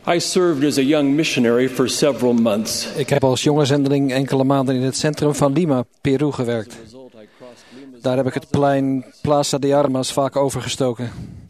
I served as a young missionary for several months. Ik heb als jonge zendeling enkele maanden in het centrum van Lima, Peru gewerkt. Daar heb ik het plein Plaza de Armas vaak overgestoken.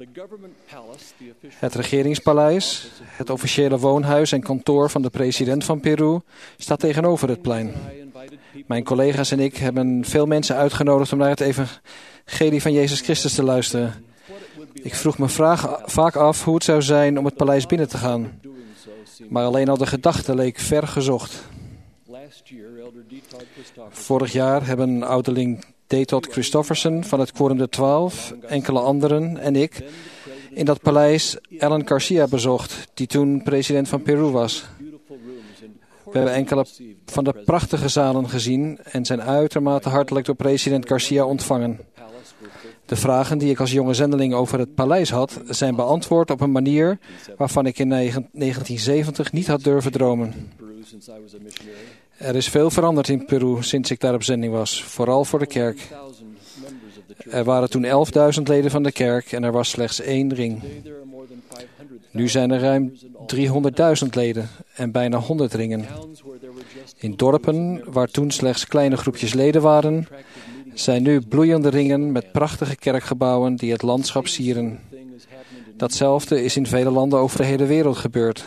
Het regeringspaleis, het officiële woonhuis en kantoor van de president van Peru staat tegenover het plein. Mijn collega's en ik hebben veel mensen uitgenodigd om naar het evangelie van Jezus Christus te luisteren. Ik vroeg me vaak af hoe het zou zijn om het paleis binnen te gaan. Maar alleen al de gedachte leek ver gezocht. Vorig jaar hebben ouderling D. Todd Christofferson van het Quorum de 12, enkele anderen en ik in dat paleis Alan Garcia bezocht, die toen president van Peru was. We hebben enkele van de prachtige zalen gezien en zijn uitermate hartelijk door president Garcia ontvangen. De vragen die ik als jonge zendeling over het paleis had, zijn beantwoord op een manier waarvan ik in 1970 niet had durven dromen. Er is veel veranderd in Peru sinds ik daar op zending was, vooral voor de kerk. Er waren toen 11.000 leden van de kerk en er was slechts 1 ring. Nu zijn er ruim 300.000 leden en bijna 100 ringen. In dorpen waar toen slechts kleine groepjes leden waren, zijn nu bloeiende ringen met prachtige kerkgebouwen die het landschap sieren. Datzelfde is in vele landen over de hele wereld gebeurd.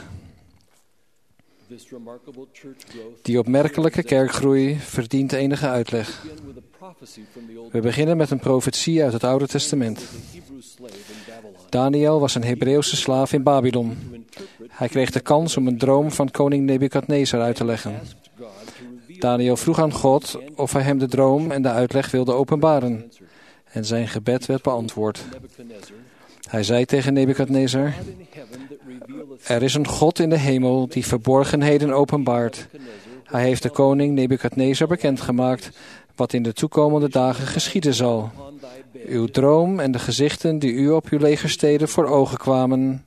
Die opmerkelijke kerkgroei verdient enige uitleg. We beginnen met een profetie uit het Oude Testament. Daniel was een Hebreeuwse slaaf in Babylon. Hij kreeg de kans om een droom van koning Nebukadnezar uit te leggen. Daniel vroeg aan God of hij hem de droom en de uitleg wilde openbaren. En zijn gebed werd beantwoord. Hij zei tegen Nebukadnezar: er is een God in de hemel die verborgenheden openbaart. Hij heeft de koning Nebukadnezar bekendgemaakt wat in de toekomende dagen geschieden zal. Uw droom en de gezichten die u op uw legersteden voor ogen kwamen,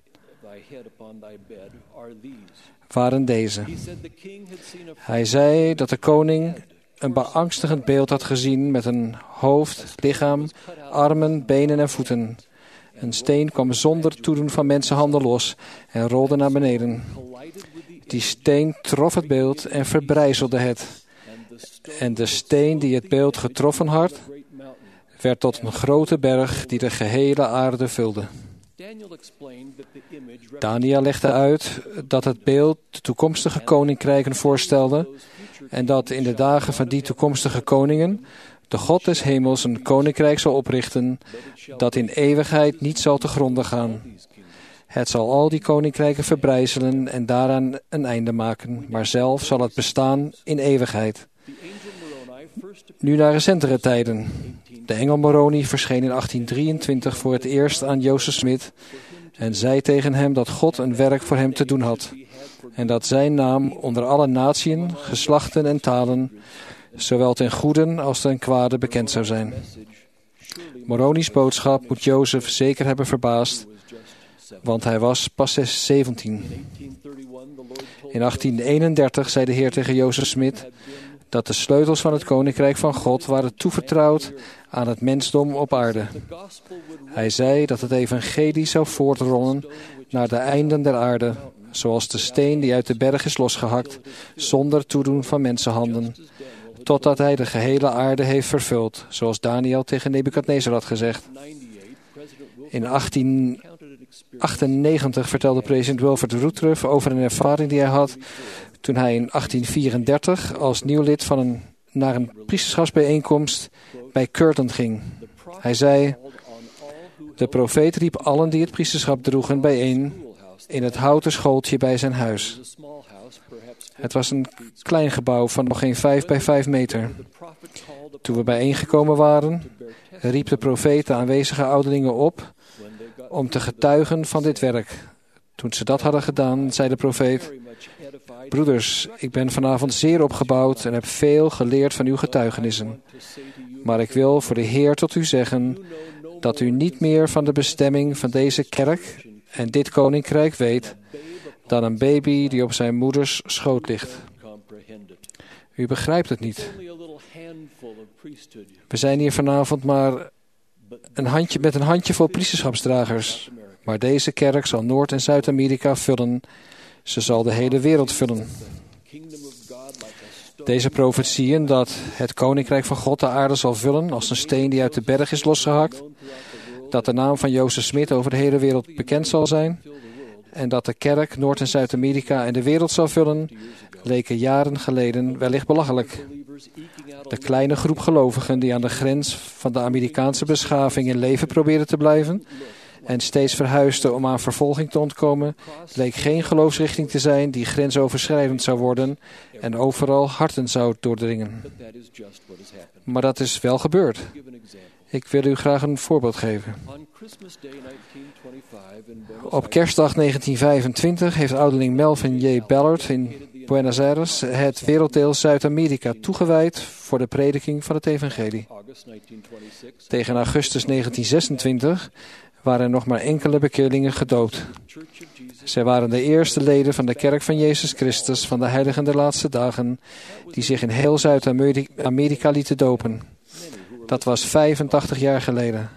waren deze. Hij zei dat de koning een beangstigend beeld had gezien met een hoofd, lichaam, armen, benen en voeten. Een steen kwam zonder toedoen van mensenhanden los en rolde naar beneden. Die steen trof het beeld en verbrijzelde het. En de steen die het beeld getroffen had, werd tot een grote berg die de gehele aarde vulde. Daniel legde uit dat het beeld de toekomstige koninkrijken voorstelde en dat in de dagen van die toekomstige koningen de God des hemels een koninkrijk zal oprichten dat in eeuwigheid niet zal te gronde gaan. Het zal al die koninkrijken verbrijzelen en daaraan een einde maken, maar zelf zal het bestaan in eeuwigheid. Nu naar recentere tijden. De engel Moroni verscheen in 1823 voor het eerst aan Joseph Smith en zei tegen hem dat God een werk voor hem te doen had en dat zijn naam onder alle natieën, geslachten en talen, zowel ten goede als ten kwade bekend zou zijn. Moroni's boodschap moet Jozef zeker hebben verbaasd, want hij was pas 17. In 1831 zei de Heer tegen Joseph Smith dat de sleutels van het koninkrijk van God waren toevertrouwd aan het mensdom op aarde. Hij zei dat het evangelie zou voortrollen naar de einden der aarde, zoals de steen die uit de berg is losgehakt, zonder toedoen van mensenhanden, totdat hij de gehele aarde heeft vervuld, zoals Daniel tegen Nebukadnezar had gezegd. In 1898 vertelde president Wilford Woodruff over een ervaring die hij had toen hij in 1834 als nieuw lid naar een priesterschapsbijeenkomst bij Curtin ging. Hij zei: de profeet riep allen die het priesterschap droegen bijeen in het houten schooltje bij zijn huis. Het was een klein gebouw van nog geen 5 bij 5 meter. Toen we bijeengekomen waren, riep de profeet de aanwezige ouderlingen op om te getuigen van dit werk. Toen ze dat hadden gedaan, zei de profeet: broeders, ik ben vanavond zeer opgebouwd en heb veel geleerd van uw getuigenissen. Maar ik wil voor de Heer tot u zeggen dat u niet meer van de bestemming van deze kerk en dit koninkrijk weet dan een baby die op zijn moeders schoot ligt. U begrijpt het niet. We zijn hier vanavond maar met een handjevol priesterschapsdragers. Maar deze kerk zal Noord- en Zuid-Amerika vullen Ze zal de hele wereld vullen. Deze profetieën dat het koninkrijk van God de aarde zal vullen als een steen die uit de berg is losgehakt, dat de naam van Joseph Smith over de hele wereld bekend zal zijn en dat de kerk Noord- en Zuid-Amerika en de wereld zal vullen, leken jaren geleden wellicht belachelijk. De kleine groep gelovigen die aan de grens van de Amerikaanse beschaving in leven probeerden te blijven en steeds verhuisden om aan vervolging te ontkomen, leek geen geloofsrichting te zijn die grensoverschrijdend zou worden en overal harten zou doordringen. Maar dat is wel gebeurd. Ik wil u graag een voorbeeld geven. Op kerstdag 1925 heeft ouderling Melvin J. Ballard in Buenos Aires het werelddeel Zuid-Amerika toegewijd voor de prediking van het evangelie. Tegen augustus 1926 waren er nog maar enkele bekeerlingen gedoopt. Zij waren de eerste leden van de Kerk van Jezus Christus van de Heiligen der Laatste Dagen, die zich in heel Zuid-Amerika lieten dopen. Dat was 85 jaar geleden.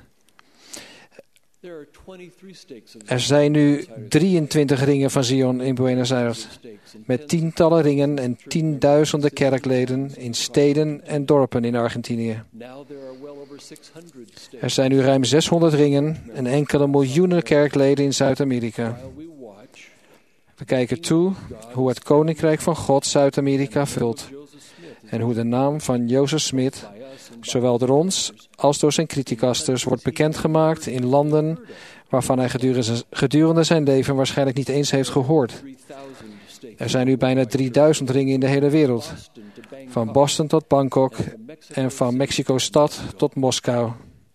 Er zijn nu 23 ringen van Zion in Buenos Aires, met tientallen ringen en tienduizenden kerkleden in steden en dorpen in Argentinië. Er zijn nu ruim 600 ringen en enkele miljoenen kerkleden in Zuid-Amerika. We kijken toe hoe het Koninkrijk van God Zuid-Amerika vult en hoe de naam van Joseph Smith zowel door ons als door zijn criticasters wordt bekendgemaakt in landen waarvan hij gedurende zijn leven waarschijnlijk niet eens heeft gehoord. Er zijn nu bijna 3000 ringen in de hele wereld, van Boston tot Bangkok en van Mexico-stad tot Moskou.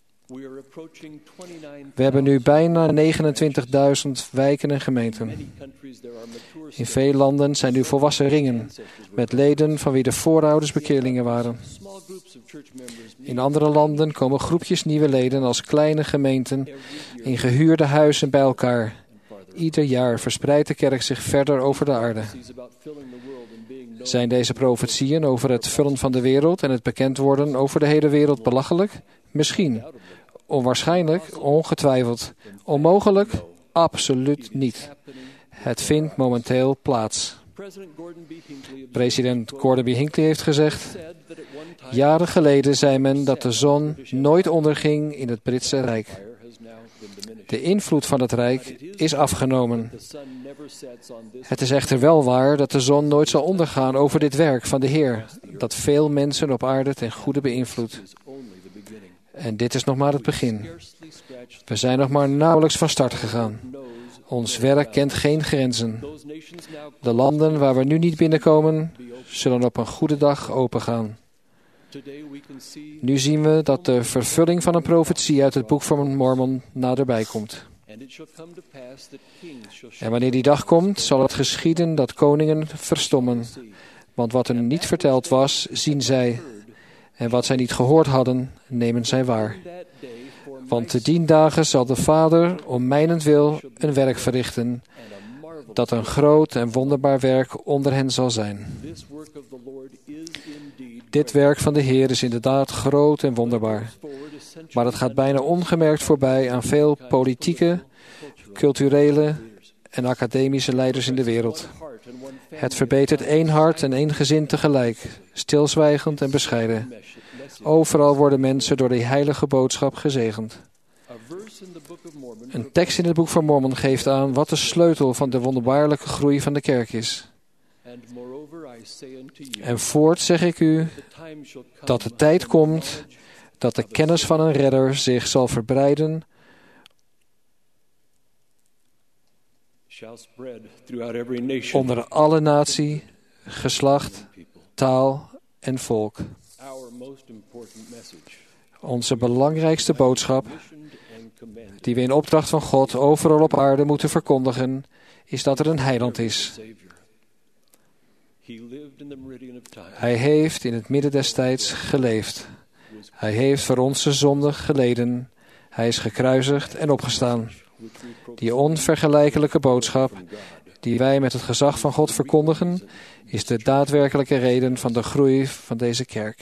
We hebben nu bijna 29.000 wijken en gemeenten. In veel landen zijn nu volwassen ringen, met leden van wie de voorouders bekeerlingen waren. In andere landen komen groepjes nieuwe leden als kleine gemeenten in gehuurde huizen bij elkaar. Ieder jaar verspreidt de kerk zich verder over de aarde. Zijn deze profetieën over het vullen van de wereld en het bekend worden over de hele wereld belachelijk? Misschien. Onwaarschijnlijk? Ongetwijfeld. Onmogelijk? Absoluut niet. Het vindt momenteel plaats. President Gordon B. Hinckley heeft gezegd: jaren geleden zei men dat de zon nooit onderging in het Britse Rijk. De invloed van het Rijk is afgenomen. Het is echter wel waar dat de zon nooit zal ondergaan over dit werk van de Heer, dat veel mensen op aarde ten goede beïnvloedt. En dit is nog maar het begin. We zijn nog maar nauwelijks van start gegaan. Ons werk kent geen grenzen. De landen waar we nu niet binnenkomen, zullen op een goede dag opengaan. Nu zien we dat de vervulling van een profetie uit het boek van Mormon naderbij komt. En wanneer die dag komt, zal het geschieden dat koningen verstommen. Want wat hun niet verteld was, zien zij. En wat zij niet gehoord hadden, nemen zij waar. Want te dien dagen zal de Vader om mijnentwil een werk verrichten, dat een groot en wonderbaar werk onder hen zal zijn. Dit werk van de Heer is inderdaad groot en wonderbaar. Maar het gaat bijna ongemerkt voorbij aan veel politieke, culturele en academische leiders in de wereld. Het verbetert één hart en één gezin tegelijk, stilzwijgend en bescheiden. Overal worden mensen door die heilige boodschap gezegend. Een tekst in het boek van Mormon geeft aan wat de sleutel van de wonderbaarlijke groei van de kerk is. En voort zeg ik u dat de tijd komt dat de kennis van een redder zich zal verbreiden onder alle natie, geslacht, taal en volk. Onze belangrijkste boodschap, die we in opdracht van God overal op aarde moeten verkondigen, is dat er een heiland is. Hij heeft in het midden des tijds geleefd. Hij heeft voor onze zonde geleden. Hij is gekruisigd en opgestaan. Die onvergelijkelijke boodschap die wij met het gezag van God verkondigen, is de daadwerkelijke reden van de groei van deze kerk.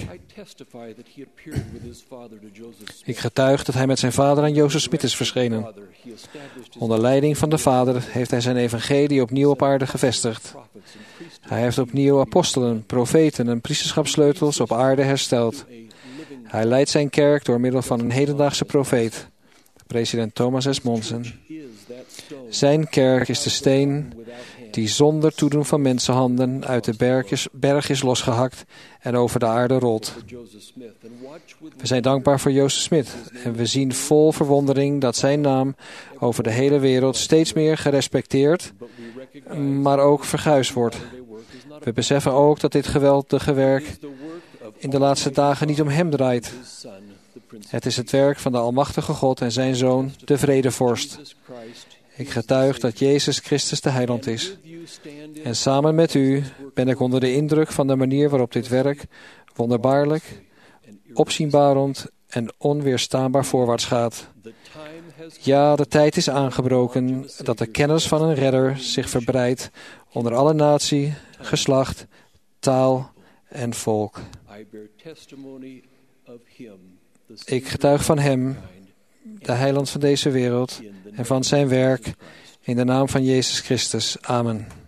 Ik getuig dat hij met zijn vader aan Jozef Smith is verschenen. Onder leiding van de vader heeft hij zijn evangelie opnieuw op aarde gevestigd. Hij heeft opnieuw apostelen, profeten en priesterschapssleutels op aarde hersteld. Hij leidt zijn kerk door middel van een hedendaagse profeet, president Thomas S. Monson. Zijn kerk is de steen die zonder toedoen van mensenhanden uit de berg is losgehakt en over de aarde rolt. We zijn dankbaar voor Jozef Smith en we zien vol verwondering dat zijn naam over de hele wereld steeds meer gerespecteerd, maar ook verguisd wordt. We beseffen ook dat dit geweldige werk in de laatste dagen niet om hem draait. Het is het werk van de Almachtige God en zijn Zoon, de Vredevorst. Ik getuig dat Jezus Christus de Heiland is. En samen met u ben ik onder de indruk van de manier waarop dit werk wonderbaarlijk, opzienbarend en onweerstaanbaar voorwaarts gaat. Ja, de tijd is aangebroken dat de kennis van een redder zich verbreidt onder alle natie, geslacht, taal en volk. Ik getuig van hem, de heiland van deze wereld, en van zijn werk, in de naam van Jezus Christus. Amen.